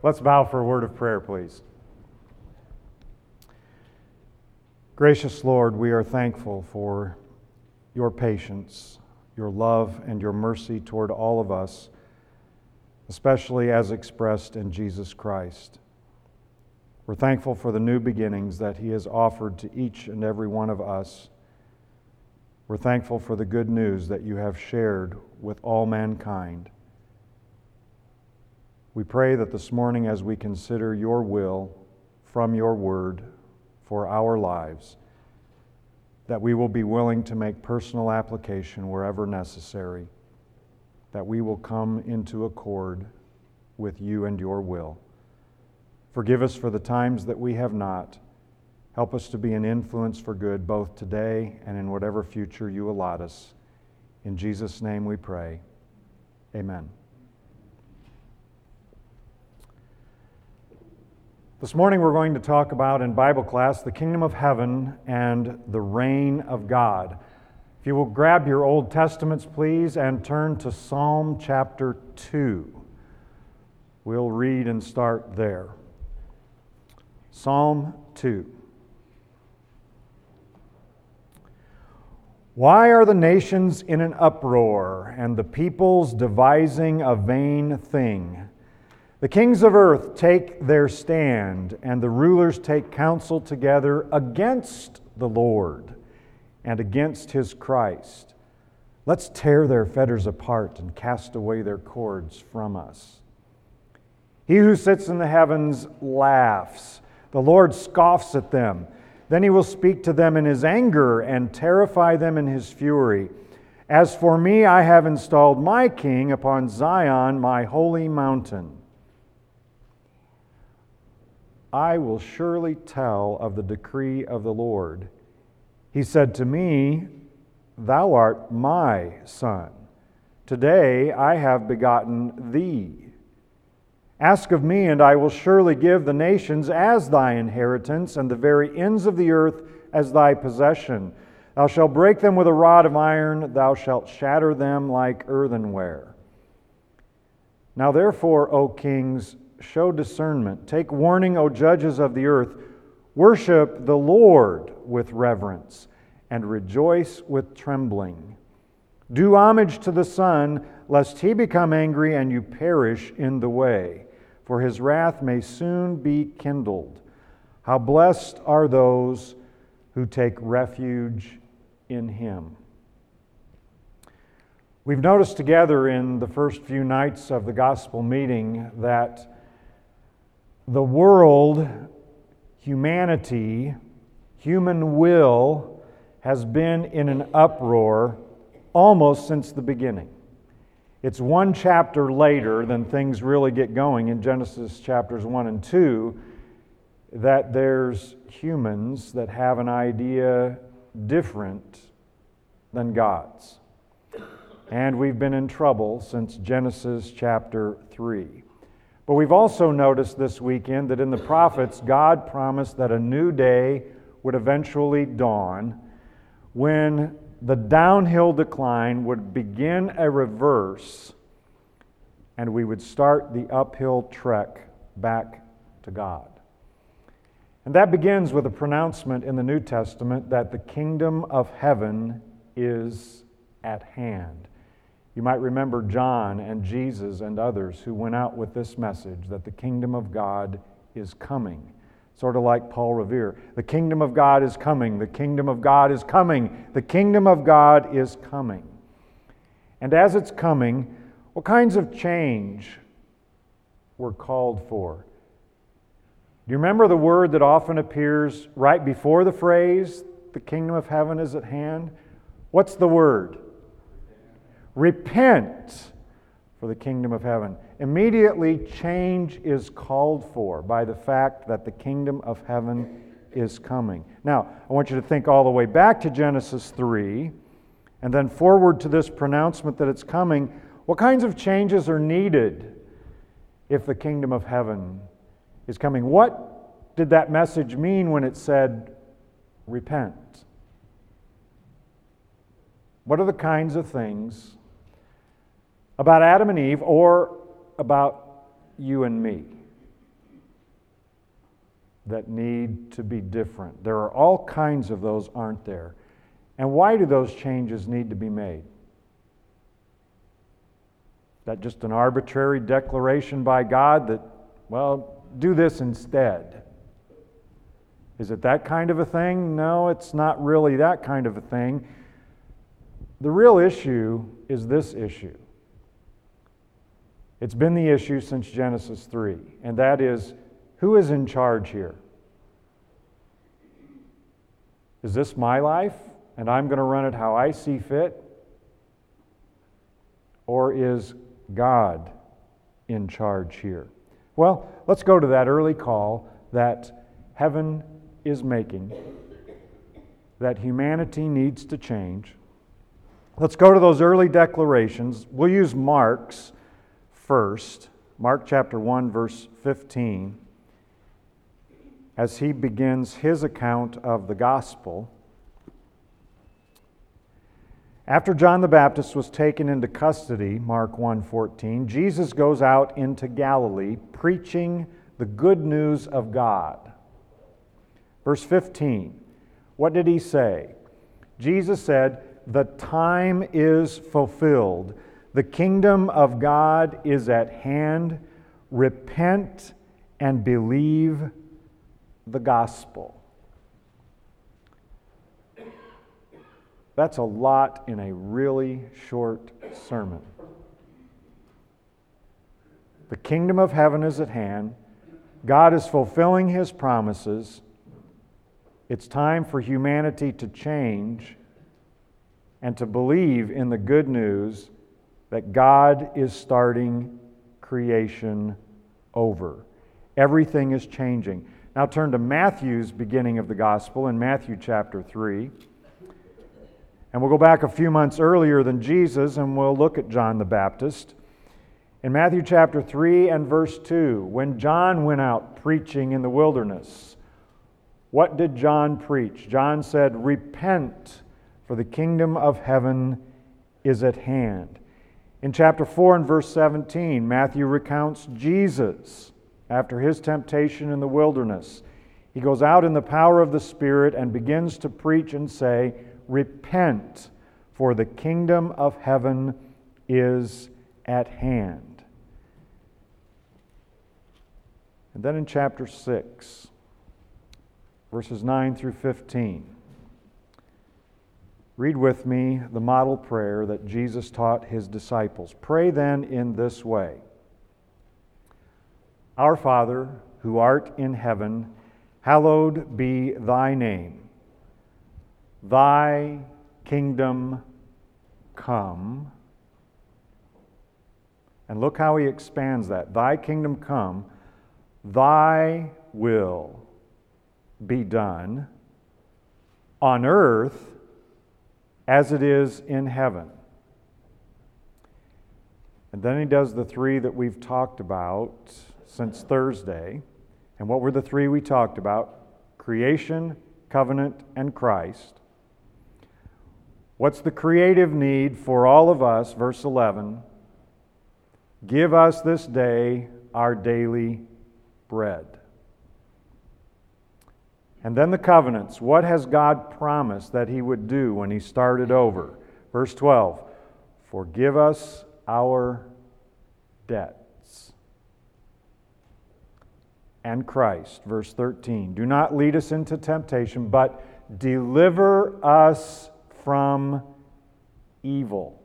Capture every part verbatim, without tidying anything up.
Let's bow for a word of prayer, please. Gracious Lord, we are thankful for your patience, your love, and your mercy toward all of us, especially as expressed in Jesus Christ. We're thankful for the new beginnings that He has offered to each and every one of us. We're thankful for the good news that you have shared with all mankind. We pray that this morning, as we consider your will from your word for our lives, that we will be willing to make personal application wherever necessary, that we will come into accord with you and your will. Forgive us for the times that we have not. Help us to be an influence for good both today and in whatever future you allot us. In Jesus' name we pray. Amen. This morning we're going to talk about in Bible class the kingdom of heaven and the reign of God. If you will grab your Old Testaments, please, and turn to Psalm chapter two. We'll read and start there. Psalm two. Why are the nations in an uproar, and the peoples devising a vain thing? The kings of earth take their stand, and the rulers take counsel together against the Lord and against His Christ. Let's tear their fetters apart and cast away their cords from us. He who sits in the heavens laughs. The Lord scoffs at them. Then He will speak to them in His anger and terrify them in His fury. As for me, I have installed my king upon Zion, my holy mountain. I will surely tell of the decree of the Lord. He said to me, Thou art my son. Today I have begotten thee. Ask of me, and I will surely give the nations as thy inheritance, and the very ends of the earth as thy possession. Thou shalt break them with a rod of iron, thou shalt shatter them like earthenware. Now therefore, O kings, show discernment. Take warning, O judges of the earth. Worship the Lord with reverence, and rejoice with trembling. Do homage to the Son, lest He become angry and you perish in the way, for His wrath may soon be kindled. How blessed are those who take refuge in Him. We've noticed together in the first few nights of the gospel meeting that the world, humanity, human will has been in an uproar almost since the beginning. It's one chapter later than things really get going in Genesis chapters one and two that there's humans that have an idea different than God's. And we've been in trouble since Genesis chapter three. But we've also noticed this weekend that in the prophets, God promised that a new day would eventually dawn when the downhill decline would begin a reverse and we would start the uphill trek back to God. And that begins with a pronouncement in the New Testament that the kingdom of heaven is at hand. You might remember John and Jesus and others who went out with this message that the kingdom of God is coming. Sort of like Paul Revere. The kingdom of God is coming. The kingdom of God is coming. The kingdom of God is coming. And as it's coming, what kinds of change were called for? Do you remember the word that often appears right before the phrase, the kingdom of heaven is at hand? What's the word? Repent, for the kingdom of heaven. Immediately, change is called for by the fact that the kingdom of heaven is coming. Now, I want you to think all the way back to Genesis three, and then forward to this pronouncement that it's coming. What kinds of changes are needed if the kingdom of heaven is coming? What did that message mean when it said, repent? What are the kinds of things about Adam and Eve or about you and me that need to be different. There are all kinds of those, aren't there? And why do those changes need to be made? Is that just an arbitrary declaration by God that, well, do this instead? Is it that kind of a thing? No, it's not really that kind of a thing. The real issue is this issue. It's been the issue since Genesis three, and that is, who is in charge here? Is this my life, and I'm going to run it how I see fit? Or is God in charge here? Well, let's go to that early call that heaven is making, that humanity needs to change. Let's go to those early declarations. We'll use Mark's first, Mark chapter one, verse fifteen, as he begins his account of the gospel. After John the Baptist was taken into custody, Mark one fourteen, Jesus goes out into Galilee preaching the good news of God. Verse fifteen, what did he say? Jesus said, "The time is fulfilled. The kingdom of God is at hand. Repent and believe the gospel." That's a lot in a really short sermon. The kingdom of heaven is at hand. God is fulfilling His promises. It's time for humanity to change and to believe in the good news that God is starting creation over. Everything is changing. Now turn to Matthew's beginning of the gospel in Matthew chapter three. And we'll go back a few months earlier than Jesus, and we'll look at John the Baptist. In Matthew chapter three and verse two, when John went out preaching in the wilderness, what did John preach? John said, "Repent, for the kingdom of heaven is at hand." In chapter four and verse seventeen, Matthew recounts Jesus after his temptation in the wilderness. He goes out in the power of the Spirit and begins to preach and say, "Repent, for the kingdom of heaven is at hand." And then in chapter six, verses nine through fifteen, read with me the model prayer that Jesus taught His disciples. Pray then in this way: Our Father, who art in heaven, hallowed be thy name. Thy kingdom come. And look how he expands that. Thy kingdom come, thy will be done on earth as it is in heaven. And then he does the three that we've talked about since Thursday. And what were the three we talked about? Creation, covenant, and Christ. What's the creative need for all of us? Verse eleven. Give us this day our daily bread. And then the covenants. What has God promised that He would do when He started over? Verse twelve. Forgive us our debts. And Christ, verse thirteen. Do not lead us into temptation, but deliver us from evil.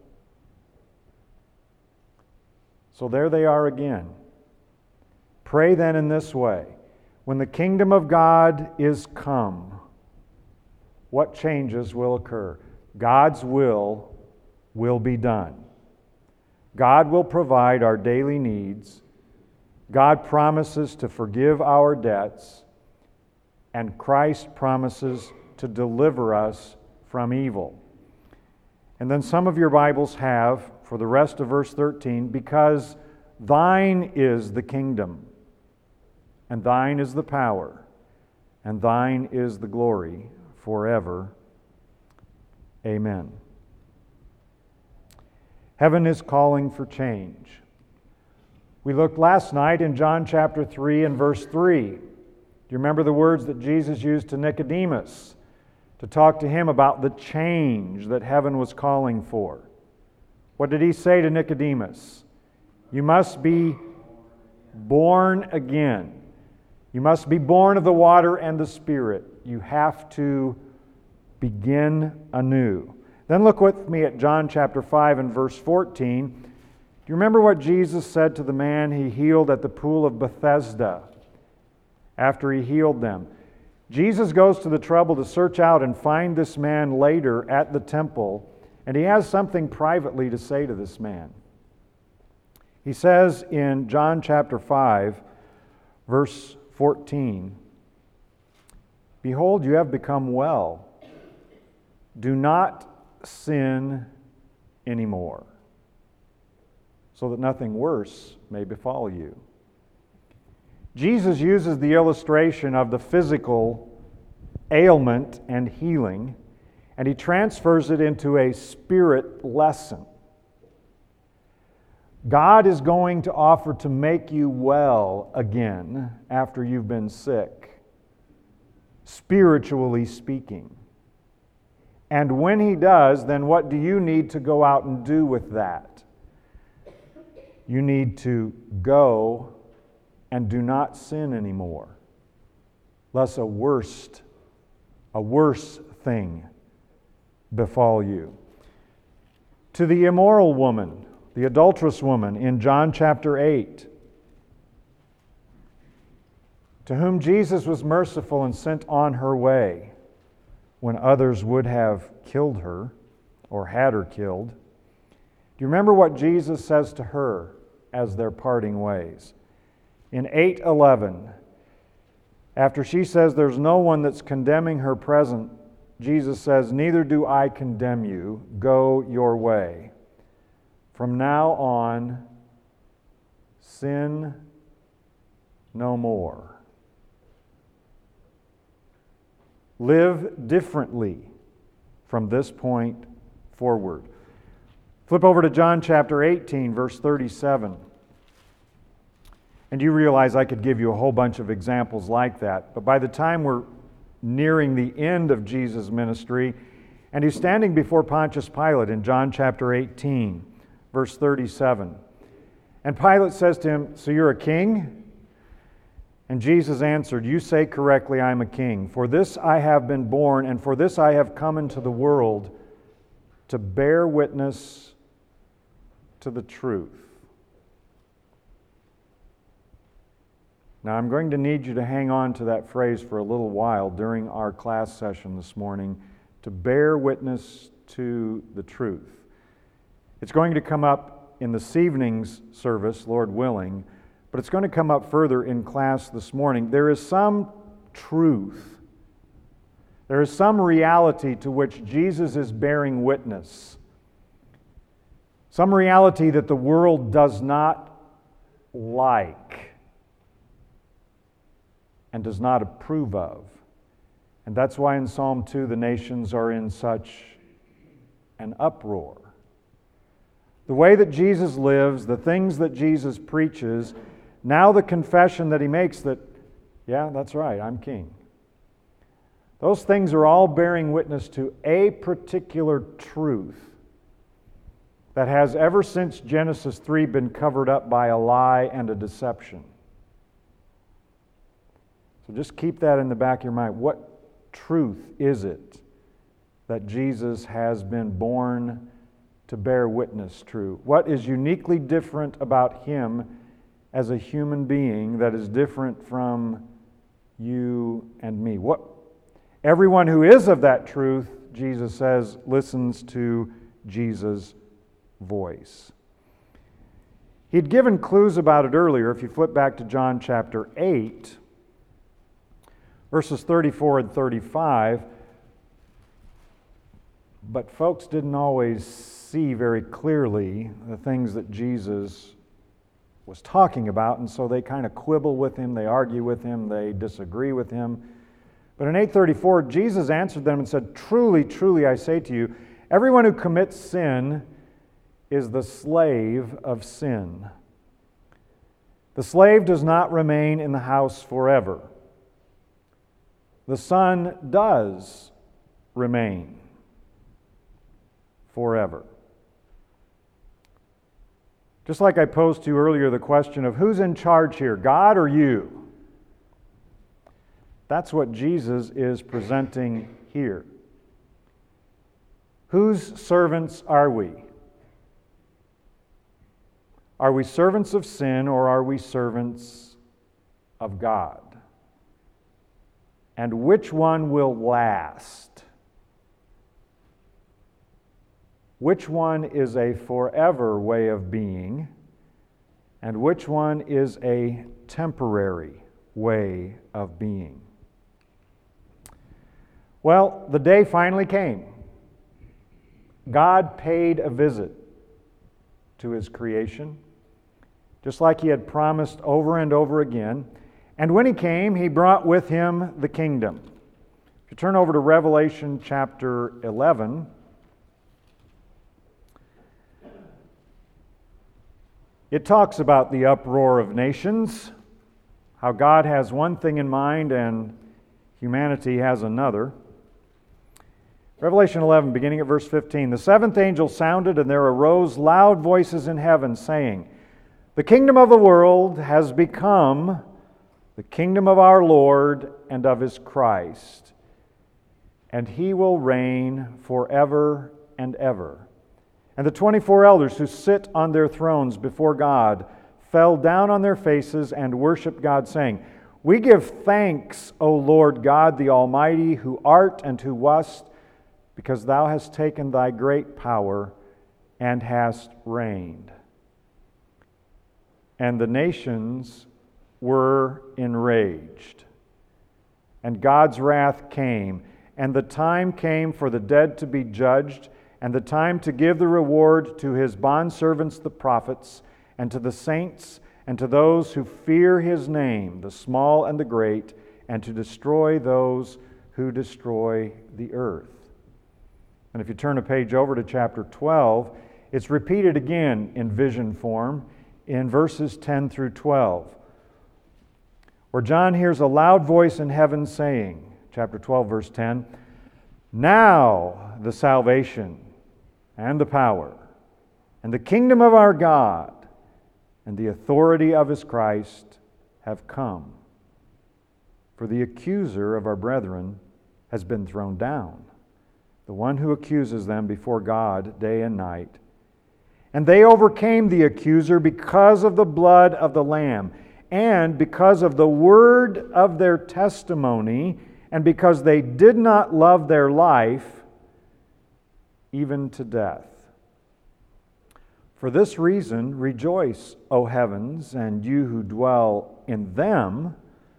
So there they are again. Pray then in this way: when the kingdom of God is come, what changes will occur? God's will will be done. God will provide our daily needs. God promises to forgive our debts, and Christ promises to deliver us from evil. And then some of your Bibles have, for the rest of verse thirteen, because thine is the kingdom, and thine is the power, and thine is the glory forever. Amen. Heaven is calling for change. We looked last night in John chapter three and verse three. Do you remember the words that Jesus used to Nicodemus to talk to him about the change that heaven was calling for? What did he say to Nicodemus? You must be born again. You must be born of the water and the Spirit. You have to begin anew. Then look with me at John chapter five and verse fourteen. Do you remember what Jesus said to the man he healed at the pool of Bethesda after he healed them? Jesus goes to the trouble to search out and find this man later at the temple, and he has something privately to say to this man. He says in John chapter five, verse fourteen, "Behold, you have become well. Do not sin anymore, so that nothing worse may befall you." Jesus uses the illustration of the physical ailment and healing, and he transfers it into a spirit lesson. God is going to offer to make you well again after you've been sick, spiritually speaking. And when He does, then what do you need to go out and do with that? You need to go and do not sin anymore, lest a worst, a worse thing befall you. To the immoral woman, the adulterous woman in John chapter eight, to whom Jesus was merciful and sent on her way when others would have killed her or had her killed. Do you remember what Jesus says to her as they're parting ways? In eight eleven, after she says there's no one that's condemning her present, Jesus says, "Neither do I condemn you. Go your way. From now on, sin no more." Live differently from this point forward. Flip over to John chapter eighteen, verse thirty-seven. And you realize I could give you a whole bunch of examples like that, but by the time we're nearing the end of Jesus' ministry, and he's standing before Pontius Pilate in John chapter eighteen, verse thirty-seven. And Pilate says to him, "So you're a king?" And Jesus answered, "You say correctly, I am a king. For this I have been born, and for this I have come into the world, to bear witness to the truth." Now I'm going to need you to hang on to that phrase for a little while during our class session this morning, to bear witness to the truth. It's going to come up in this evening's service, Lord willing, but it's going to come up further in class this morning. There is some truth, there is some reality to which Jesus is bearing witness, some reality that the world does not like and does not approve of. And that's why in Psalm two the nations are in such an uproar. The way that Jesus lives, the things that Jesus preaches, now the confession that He makes that, yeah, that's right, I'm king. Those things are all bearing witness to a particular truth that has ever since Genesis three been covered up by a lie and a deception. So just keep that in the back of your mind. What truth is it that Jesus has been born to bear witness to? What is uniquely different about Him as a human being that is different from you and me? What? Everyone who is of that truth, Jesus says, listens to Jesus' voice. He'd given clues about it earlier. If you flip back to John chapter eight, verses thirty-four and thirty-five, but folks didn't always see very clearly the things that Jesus was talking about, and so they kind of quibble with Him, they argue with Him, they disagree with Him. But in eight thirty-four, Jesus answered them and said, "Truly, truly, I say to you, everyone who commits sin is the slave of sin. The slave does not remain in the house forever, the Son does remain forever. Just like I posed to you earlier the question of who's in charge here, God or you? That's what Jesus is presenting here. Whose servants are we? Are we servants of sin or are we servants of God? And which one will last? Which one is a forever way of being? And which one is a temporary way of being? Well, the day finally came. God paid a visit to His creation, just like He had promised over and over again. And when He came, He brought with Him the kingdom. If you turn over to Revelation chapter eleven, it talks about the uproar of nations, how God has one thing in mind and humanity has another. Revelation eleven, beginning at verse fifteen. The seventh angel sounded, and there arose loud voices in heaven, saying, "The kingdom of the world has become the kingdom of our Lord and of His Christ, and He will reign forever and ever." And the twenty-four elders who sit on their thrones before God fell down on their faces and worshiped God, saying, "We give thanks, O Lord God the Almighty, who art and who wast, because Thou hast taken Thy great power and hast reigned." And the nations were enraged, and God's wrath came, and the time came for the dead to be judged, and the time to give the reward to His bondservants the prophets, and to the saints, and to those who fear His name, the small and the great, and to destroy those who destroy the earth. And if you turn a page over to chapter twelve, it's repeated again in vision form in verses ten through twelve, where John hears a loud voice in heaven saying, chapter twelve, verse ten, "Now the salvation and the power and the kingdom of our God and the authority of His Christ have come. For the accuser of our brethren has been thrown down, the one who accuses them before God day and night. And they overcame the accuser because of the blood of the Lamb, and because of the word of their testimony, and because they did not love their life even to death. For this reason, rejoice, O heavens, and you who dwell in them.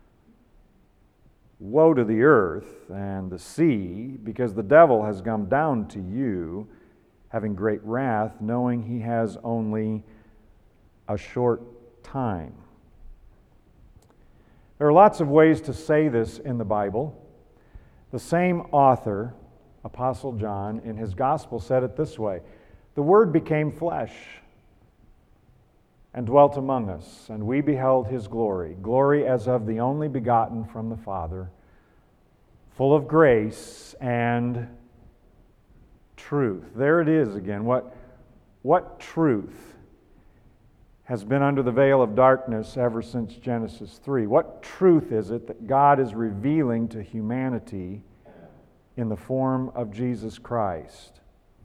Woe to the earth and the sea, because the devil has come down to you, having great wrath, knowing he has only a short time." There are lots of ways to say this in the Bible. The same author, Apostle John, in his gospel said it this way: "The Word became flesh and dwelt among us, and we beheld His glory, glory as of the only begotten from the Father, full of grace and truth." There it is again. What, what truth has been under the veil of darkness ever since Genesis three? What truth is it that God is revealing to humanity in the form of Jesus Christ?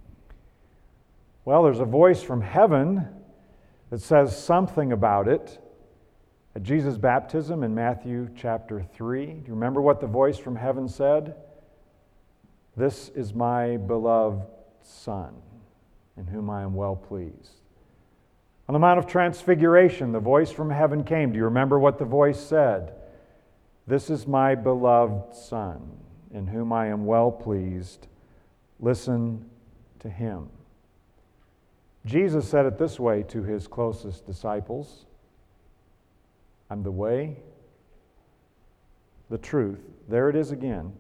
Well, there's a voice from heaven that says something about it. At Jesus' baptism in Matthew chapter three, do you remember what the voice from heaven said? "This is my beloved Son, in whom I am well pleased." On the Mount of Transfiguration, the voice from heaven came. Do you remember what the voice said? "This is my beloved Son, in whom I am well pleased. Listen to Him." Jesus said it this way to His closest disciples: "I'm the way, the truth," there it is again,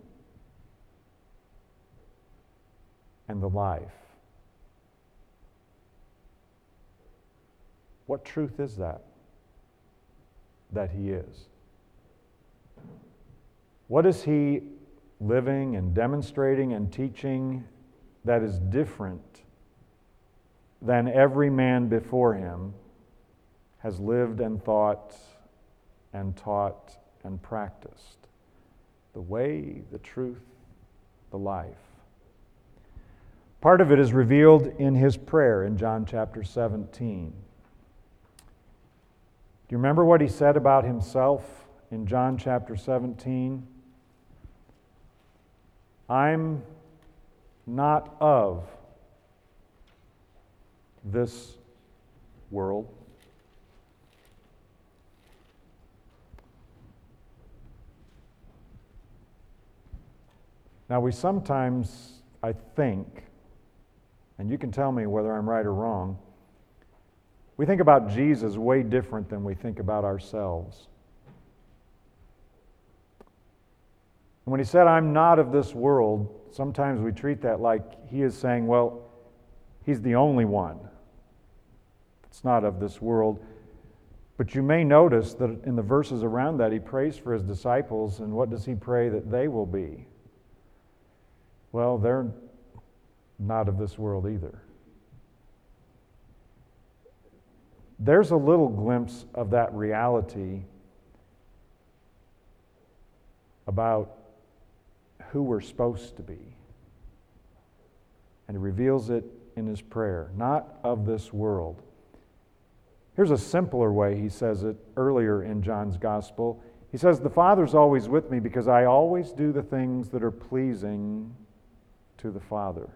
"and the life." What truth is that? That He is. What is He living and demonstrating and teaching that is different than every man before him has lived and thought and taught and practiced. The way, the truth, the life. Part of it is revealed in his prayer in John chapter seventeen. Do you remember what he said about himself in John chapter seventeen? I'm not of this world. Now, we sometimes, I think, and you can tell me whether I'm right or wrong, we think about Jesus way different than we think about ourselves. And when he said, I'm not of this world, sometimes we treat that like he is saying, well, he's the only one that's not of this world. But you may notice that in the verses around that, he prays for his disciples, and what does he pray that they will be? Well, they're not of this world either. There's a little glimpse of that reality about who we're supposed to be. And he reveals it in his prayer, not of this world. Here's a simpler way he says it earlier in John's Gospel. He says, the Father's always with me because I always do the things that are pleasing to the Father.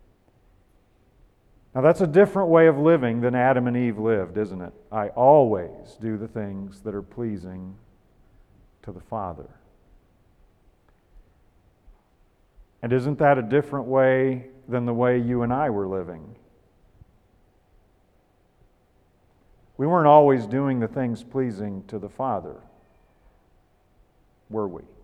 Now that's a different way of living than Adam and Eve lived, isn't it? I always do the things that are pleasing to the Father. And isn't that a different way than the way you and I were living? We weren't always doing the things pleasing to the Father, were we?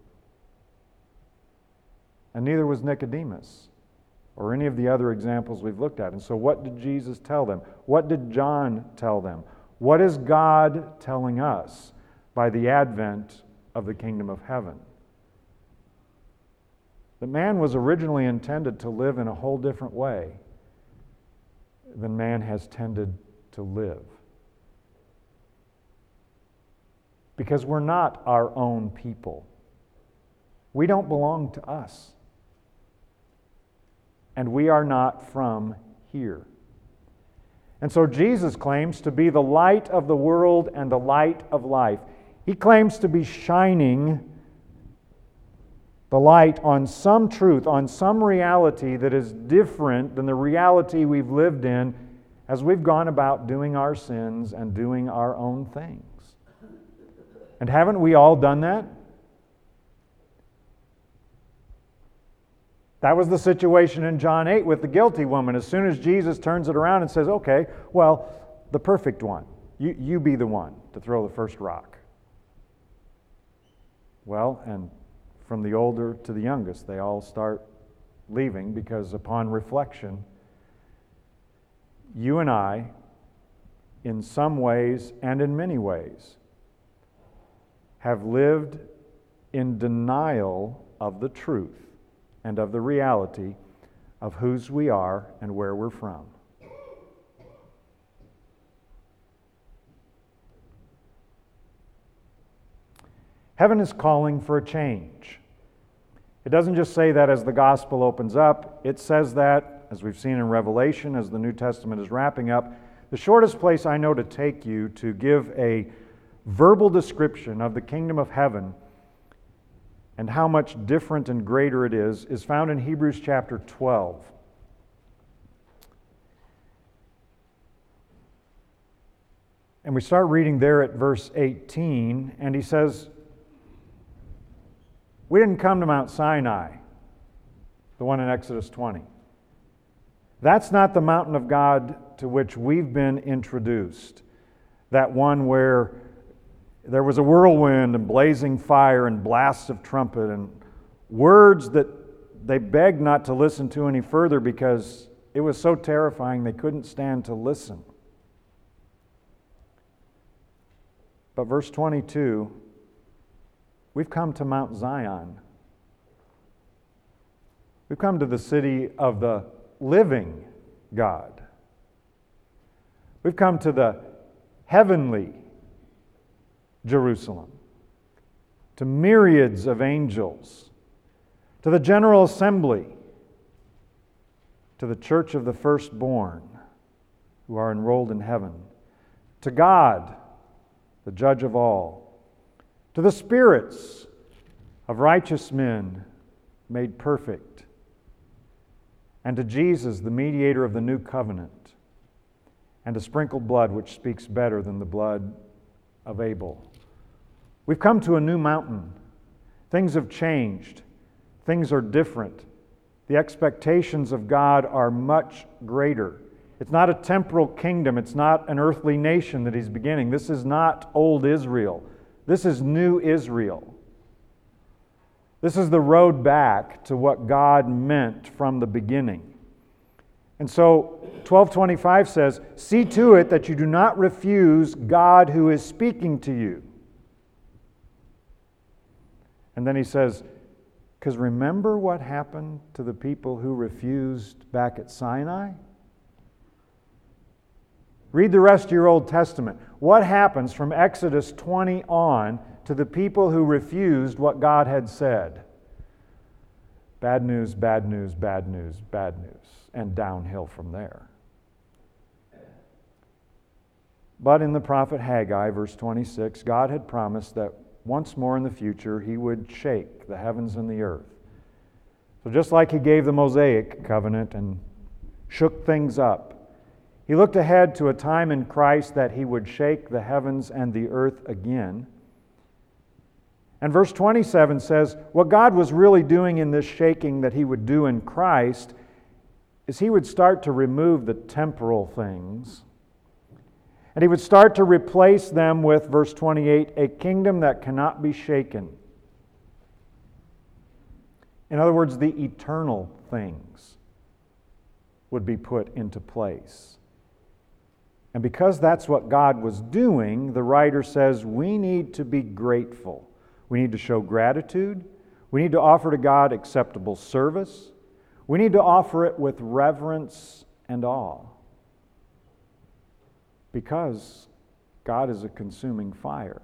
And neither was Nicodemus or any of the other examples we've looked at. And so what did Jesus tell them? What did John tell them? What is God telling us by the advent of the kingdom of heaven? That man was originally intended to live in a whole different way than man has tended to live. Because we're not our own people. We don't belong to us. And we are not from here. And so Jesus claims to be the light of the world and the light of life. He claims to be shining the light on some truth, on some reality that is different than the reality we've lived in as we've gone about doing our sins and doing our own things. And haven't we all done that? That was the situation in John eight with the guilty woman. As soon as Jesus turns it around and says, okay, well, the perfect one, you, you be the one to throw the first rock. Well, and from the older to the youngest, they all start leaving because upon reflection, you and I, in some ways and in many ways, have lived in denial of the truth and of the reality of whose we are and where we're from. Heaven is calling for a change. It doesn't just say that as the gospel opens up. It says that, as we've seen in Revelation, as the New Testament is wrapping up. The shortest place I know to take you to give a verbal description of the kingdom of heaven and how much different and greater it is, is found in Hebrews chapter twelve. And we start reading there at verse eighteen, and he says, we didn't come to Mount Sinai, the one in Exodus twenty. That's not the mountain of God to which we've been introduced. That one where there was a whirlwind and blazing fire and blasts of trumpet and words that they begged not to listen to any further because it was so terrifying they couldn't stand to listen. But verse twenty-two, we've come to Mount Zion, We've come to the city of the living God. We've come to the heavenly Jerusalem, to myriads of angels, to the General Assembly, to the church of the firstborn who are enrolled in heaven, to God, the judge of all, to the spirits of righteous men made perfect, and to Jesus, the mediator of the new covenant, and to sprinkled blood which speaks better than the blood of Abel. We've come to a new mountain. Things have changed. Things are different. The expectations of God are much greater. It's not a temporal kingdom. It's not an earthly nation that He's beginning. This is not old Israel. This is new Israel. This is the road back to what God meant from the beginning. And so twelve twenty-five says, "See to it that you do not refuse God who is speaking to you." And then he says, because remember what happened to the people who refused back at Sinai? Read the rest of your Old Testament. What happens from Exodus twenty on to the people who refused what God had said? Bad news, bad news, bad news, bad news, and downhill from there. But in the prophet Haggai, verse twenty-six, God had promised that once more in the future He would shake the heavens and the earth. So just like He gave the Mosaic covenant and shook things up, He looked ahead to a time in Christ that He would shake the heavens and the earth again. And verse twenty-seven says, what God was really doing in this shaking that He would do in Christ is He would start to remove the temporal things, and He would start to replace them with, verse twenty-eight, a kingdom that cannot be shaken. In other words, the eternal things would be put into place. And because that's what God was doing, the writer says we need to be grateful. We need to show gratitude. We need to offer to God acceptable service. We need to offer it with reverence and awe. Because God is a consuming fire.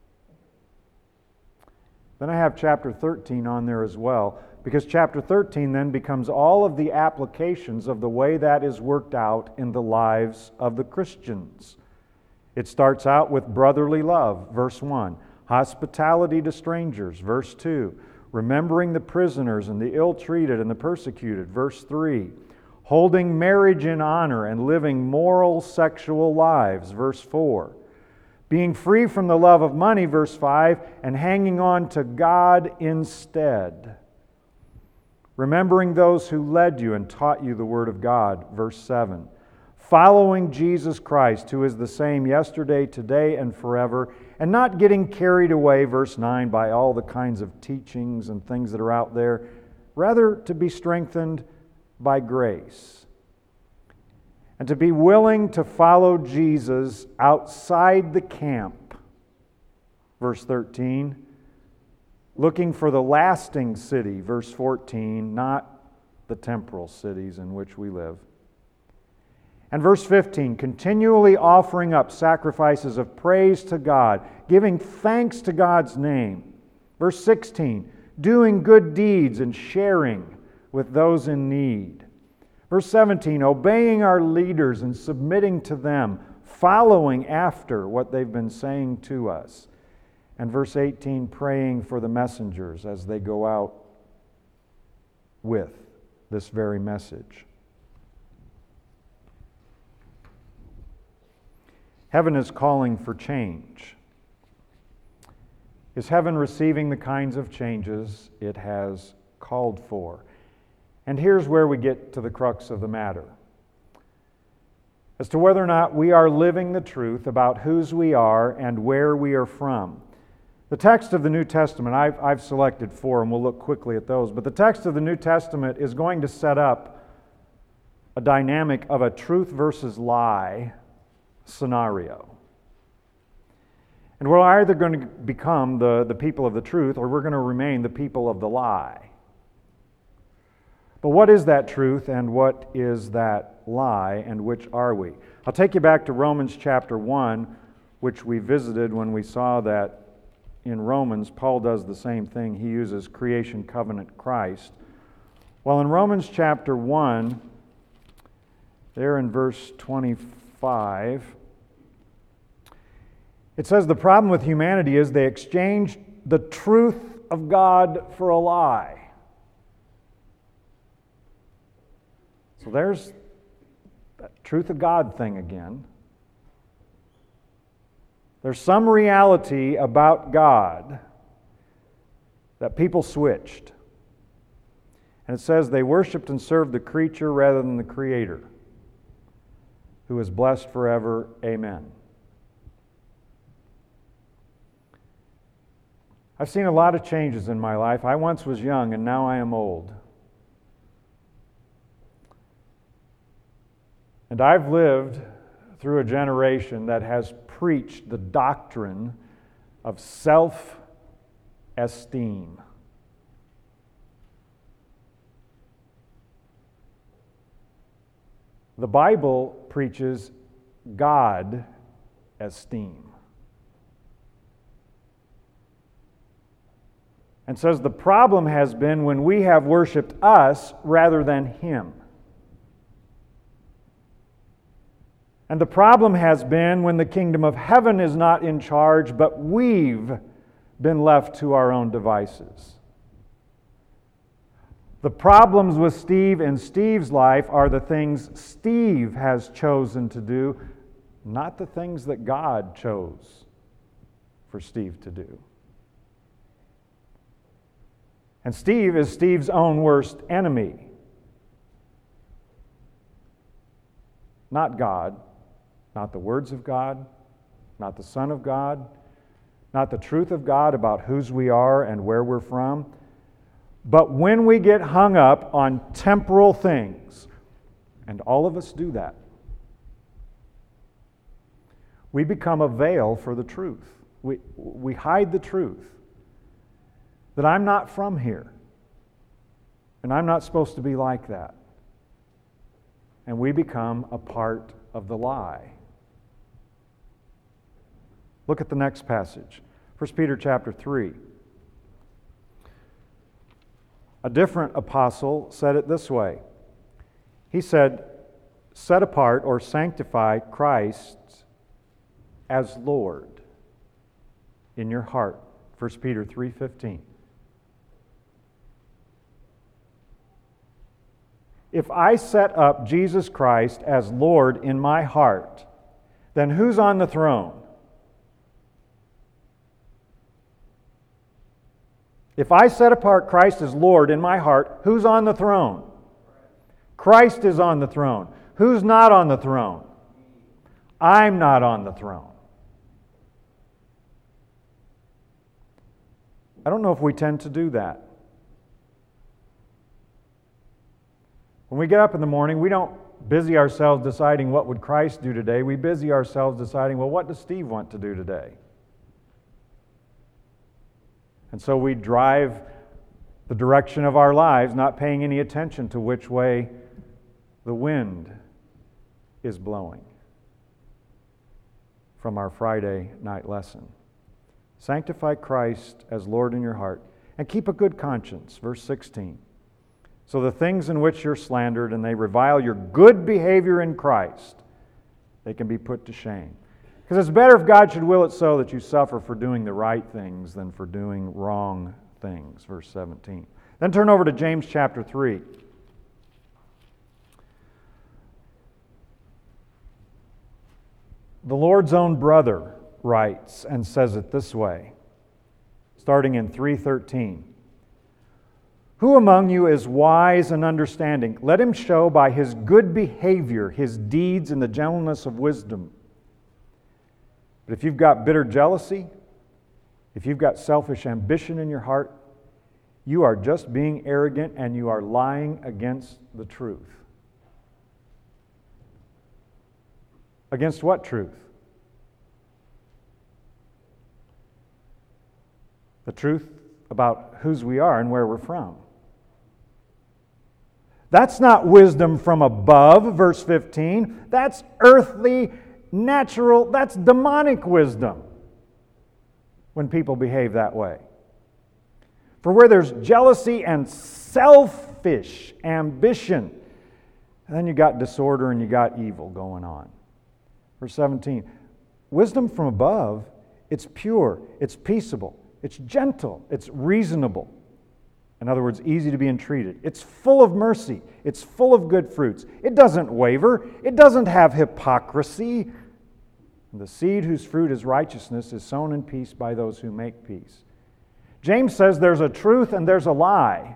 Then I have chapter thirteen on there as well, because chapter thirteen then becomes all of the applications of the way that is worked out in the lives of the Christians. It starts out with brotherly love, verse one. Hospitality to strangers, verse two. Remembering the prisoners and the ill-treated and the persecuted, verse three. Holding marriage in honor and living moral sexual lives, verse four. Being free from the love of money, verse five, and hanging on to God instead. Remembering those who led you and taught you the Word of God, verse seven. Following Jesus Christ, who is the same yesterday, today, and forever, and not getting carried away, verse nine, by all the kinds of teachings and things that are out there. Rather, to be strengthened by grace. And to be willing to follow Jesus outside the camp. Verse thirteen. Looking for the lasting city. Verse fourteen. Not the temporal cities in which we live. And verse fifteen. Continually offering up sacrifices of praise to God. Giving thanks to God's name. Verse sixteen. Doing good deeds and sharing with those in need. Verse seventeen, obeying our leaders and submitting to them, following after what they've been saying to us. And verse eighteen, praying for the messengers as they go out with this very message. Heaven is calling for change. Is heaven receiving the kinds of changes it has called for? And here's where we get to the crux of the matter. As to whether or not we are living the truth about whose we are and where we are from. The text of the New Testament, I've, I've selected four, and we'll look quickly at those, but the text of the New Testament is going to set up a dynamic of a truth versus lie scenario. And we're either going to become the, the people of the truth, or we're going to remain the people of the lie. But what is that truth and what is that lie, and which are we? I'll take you back to Romans chapter one, which we visited when we saw that in Romans, Paul does the same thing. He uses creation covenant Christ. Well, in Romans chapter one, there in verse twenty-five, it says the problem with humanity is they exchanged the truth of God for a lie. So there's that truth of God thing again. There's some reality about God that people switched. And it says they worshiped and served the creature rather than the Creator, who is blessed forever. Amen. I've seen a lot of changes in my life. I once was young and now I am old. And I've lived through a generation that has preached the doctrine of self-esteem. The Bible preaches God-esteem. And says the problem has been when we have worshiped us rather than Him. And the problem has been when the kingdom of heaven is not in charge, but we've been left to our own devices. The problems with Steve and Steve's life are the things Steve has chosen to do, not the things that God chose for Steve to do. And Steve is Steve's own worst enemy. Not God, not the words of God, not the Son of God, not the truth of God about whose we are and where we're from. But when we get hung up on temporal things, and all of us do that, we become a veil for the truth. We, we hide the truth that I'm not from here, and I'm not supposed to be like that. And we become a part of the lie. Look at the next passage, First Peter chapter three. A different apostle said it this way. He said, set apart or sanctify Christ as Lord in your heart. First Peter three fifteen. If I set up Jesus Christ as Lord in my heart, then who's on the throne? If I set apart Christ as Lord in my heart, who's on the throne? Christ is on the throne. Who's not on the throne? I'm not on the throne. I don't know if we tend to do that. When we get up in the morning, we don't busy ourselves deciding what would Christ do today. We busy ourselves deciding, well, what does Steve want to do today? And so we drive the direction of our lives, not paying any attention to which way the wind is blowing from our Friday night lesson. Sanctify Christ as Lord in your heart, and keep a good conscience, verse sixteen. So the things in which you're slandered and they revile your good behavior in Christ, they can be put to shame. Because it's better if God should will it so that you suffer for doing the right things than for doing wrong things, verse seventeen. Then turn over to James chapter three. The Lord's own brother writes and says it this way, starting in three thirteen. Who among you is wise and understanding? Let him show by his good behavior, his deeds, and the gentleness of wisdom. But if you've got bitter jealousy, if you've got selfish ambition in your heart, you are just being arrogant and you are lying against the truth. Against what truth? The truth about whose we are and where we're from. That's not wisdom from above, verse fifteen. That's earthly, natural, that's demonic wisdom when people behave that way. For where there's jealousy and selfish ambition, and then you got disorder and you got evil going on. Verse seventeen, wisdom from above, it's pure, it's peaceable, it's gentle, it's reasonable. In other words, easy to be entreated. It's full of mercy. It's full of good fruits. It doesn't waver. It doesn't have hypocrisy. The seed whose fruit is righteousness is sown in peace by those who make peace. James says there's a truth and there's a lie.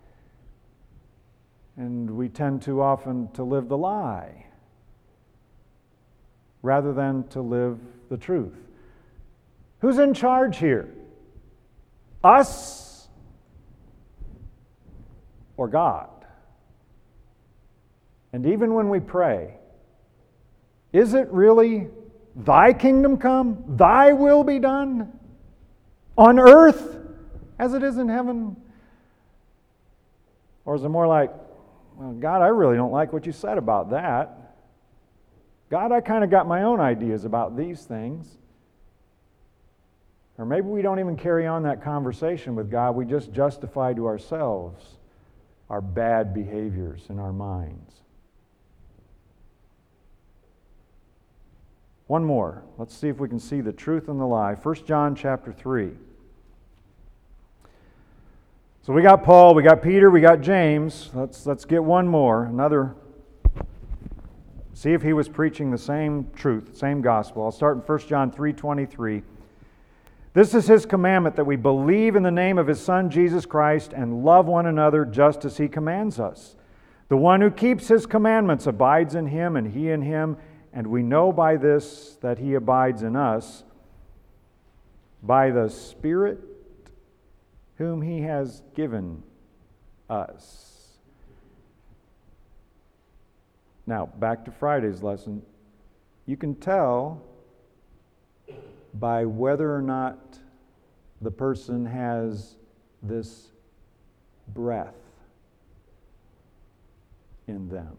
And we tend too often to live the lie rather than to live the truth. Who's in charge here? Us or God? And even when we pray, is it really thy kingdom come, thy will be done on earth as it is in heaven? Or is it more like, well, God, I really don't like what you said about that. God, I kind of got my own ideas about these things. Or maybe we don't even carry on that conversation with God. We just justify to ourselves our bad behaviors in our minds. One more. Let's see if we can see the truth and the lie. First John chapter three. So we got Paul, we got Peter, we got James. Let's, let's get one more. Another. See if he was preaching the same truth, same gospel. I'll start in First John three twenty-three. This is his commandment, that we believe in the name of his Son, Jesus Christ, and love one another just as he commands us. The one who keeps his commandments abides in him, and he in him, and we know by this that he abides in us, by the Spirit whom he has given us. Now, back to Friday's lesson. You can tell by whether or not the person has this breath in them.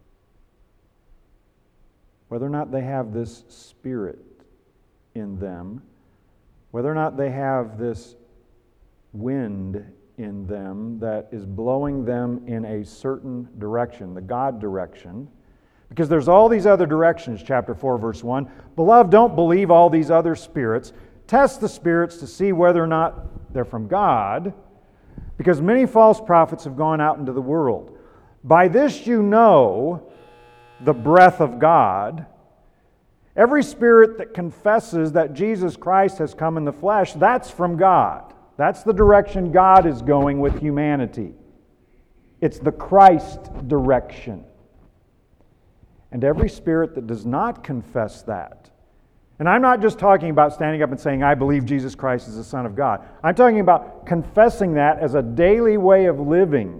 Whether or not they have this Spirit in them. Whether or not they have this wind in them that is blowing them in a certain direction, the God direction. Because there's all these other directions, chapter four, verse one. Beloved, don't believe all these other spirits. Test the spirits to see whether or not they're from God, because many false prophets have gone out into the world. By this you know the breath of God. Every spirit that confesses that Jesus Christ has come in the flesh, that's from God. That's the direction God is going with humanity. It's the Christ direction. And every spirit that does not confess that, and I'm not just talking about standing up and saying, I believe Jesus Christ is the Son of God. I'm talking about confessing that as a daily way of living.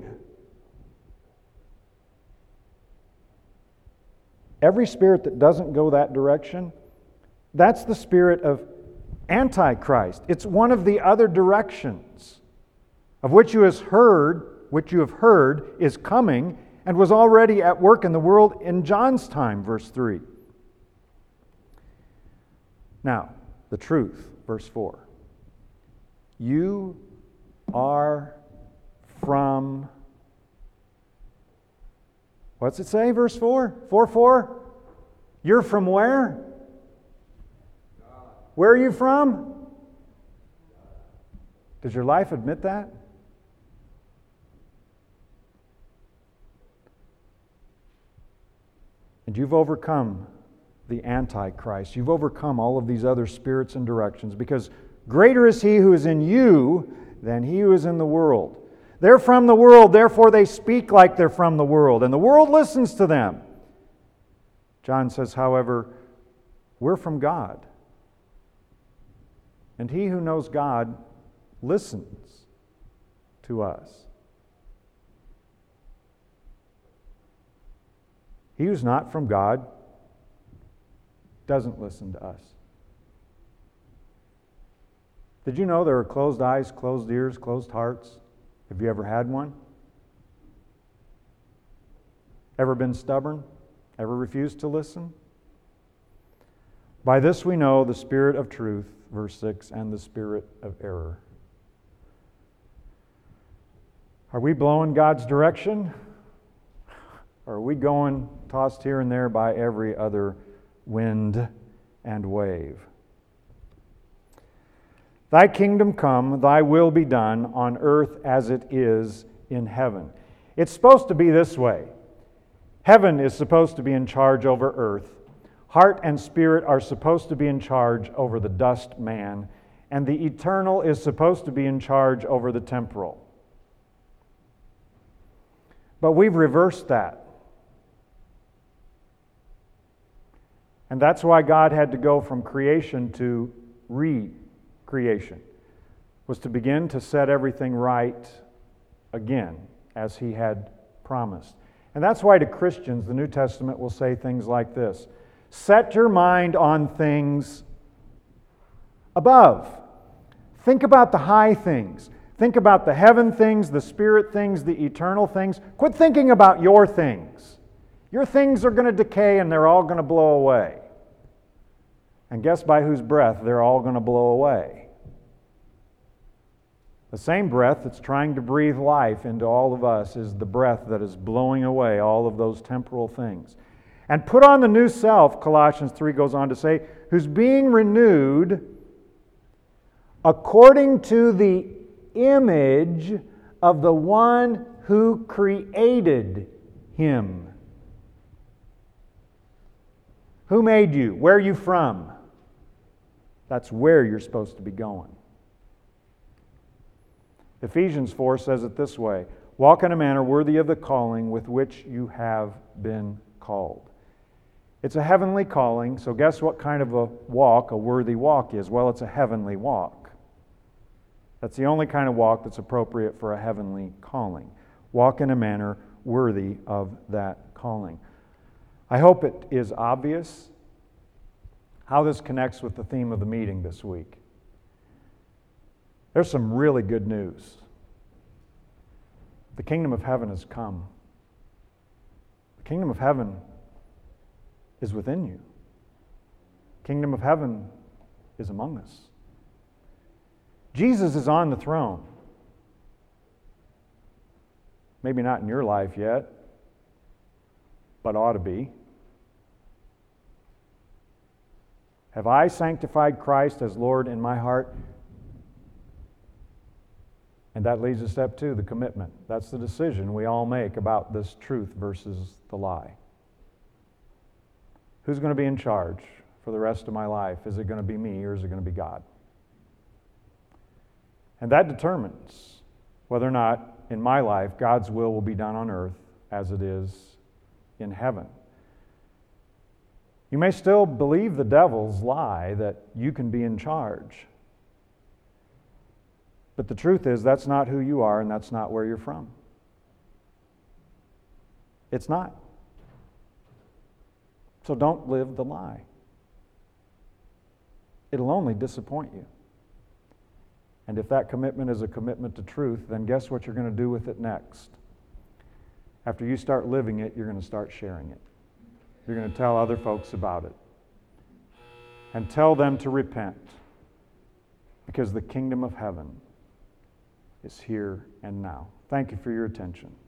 Every spirit that doesn't go that direction, that's the spirit of Antichrist. It's one of the other directions of which you have heard, which you have heard is coming and was already at work in the world in John's time, verse three. Now, the truth, verse four. You are from, what's it say, verse four? four four? You're from where? Where are you from? Does your life admit that? And you've overcome the Antichrist. You've overcome all of these other spirits and directions, because greater is he who is in you than he who is in the world. They're from the world, therefore they speak like they're from the world, and the world listens to them. John says, however, we're from God. And he who knows God listens to us. He who's not from God doesn't listen to us. Did you know there are closed eyes, closed ears, closed hearts? Have you ever had one? Ever been stubborn? Ever refused to listen? By this we know the spirit of truth, verse six, and the spirit of error. Are we blowing God's direction? Or are we going tossed here and there by every other wind and wave? Thy kingdom come, thy will be done on earth as it is in heaven. It's supposed to be this way. Heaven is supposed to be in charge over earth. Heart and spirit are supposed to be in charge over the dust man. And the eternal is supposed to be in charge over the temporal. But we've reversed that. And that's why God had to go from creation to recreation, was to begin to set everything right again, as He had promised. And that's why to Christians, the New Testament will say things like this: set your mind on things above. Think about the high things. Think about the heaven things, the spirit things, the eternal things. Quit thinking about your things. Your things are going to decay and they're all going to blow away. And guess by whose breath they're all going to blow away? The same breath that's trying to breathe life into all of us is the breath that is blowing away all of those temporal things. And put on the new self, Colossians three goes on to say, who's being renewed according to the image of the one who created him. Who made you? Where are you from? That's where you're supposed to be going. Ephesians four says it this way: walk in a manner worthy of the calling with which you have been called. It's a heavenly calling, so guess what kind of a walk a worthy walk is? Well, it's a heavenly walk. That's the only kind of walk that's appropriate for a heavenly calling. Walk in a manner worthy of that calling. I hope it is obvious how this connects with the theme of the meeting this week. There's some really good news. The kingdom of heaven has come. The kingdom of heaven is within you. The kingdom of heaven is among us. Jesus is on the throne. Maybe not in your life yet, but ought to be. Have I sanctified Christ as Lord in my heart? And that leads to step two, the commitment. That's the decision we all make about this truth versus the lie. Who's going to be in charge for the rest of my life? Is it going to be me or is it going to be God? And that determines whether or not in my life God's will will be done on earth as it is in heaven. You may still believe the devil's lie that you can be in charge. But the truth is that's not who you are and that's not where you're from. It's not. So don't live the lie. It'll only disappoint you. And if that commitment is a commitment to truth, then guess what you're going to do with it next? After you start living it, you're going to start sharing it. You're going to tell other folks about it. And tell them to repent. Because the kingdom of heaven is here and now. Thank you for your attention.